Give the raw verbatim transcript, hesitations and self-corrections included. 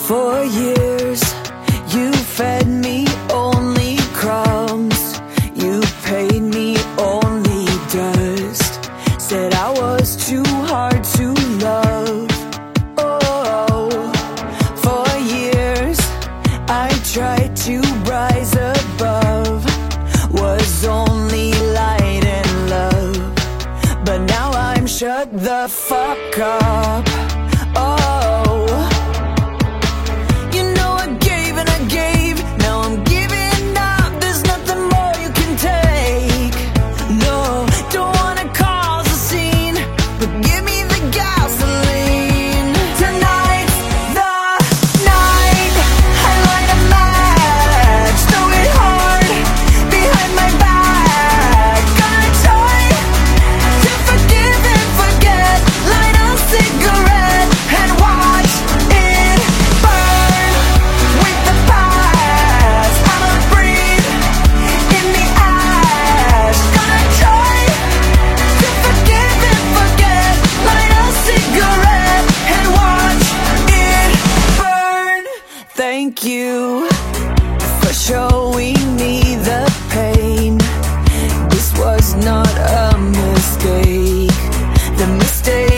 For years, you fed me only crumbs. You paid me only dust. Said I was too hard to love. Oh, for years, I tried to rise above. Was only light and love. But now I'm shut the fuck up. Oh, thank you for showing me the pain. This was not a mistake. The mistake